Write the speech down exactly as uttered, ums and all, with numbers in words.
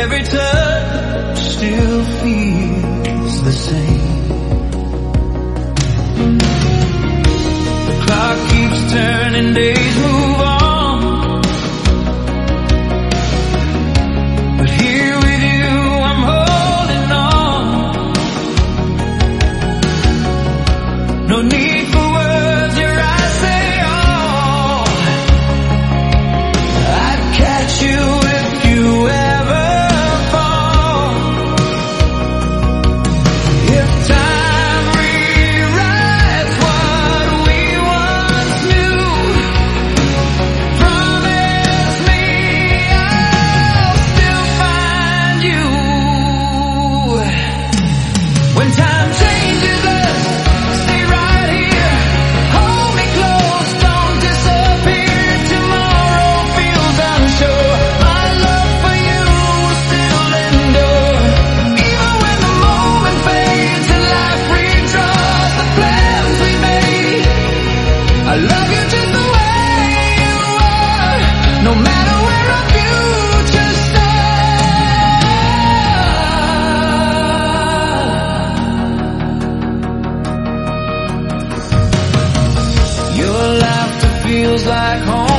every touch still feels the same. The clock keeps turning, days move on, but here with you I'm holding on. No need for words, your eyes say all. I'd catch you if you ever fall. If time rewrites what we once knew, promise me I'll still find you. When time changes us, stay right here, hold me close, don't disappear. Tomorrow feels unsure, my love for you will still endure. Even when the moment fades and life redraws the plans we made, I love you just the way you are, no matter where our future starts. Your laughter feels like home.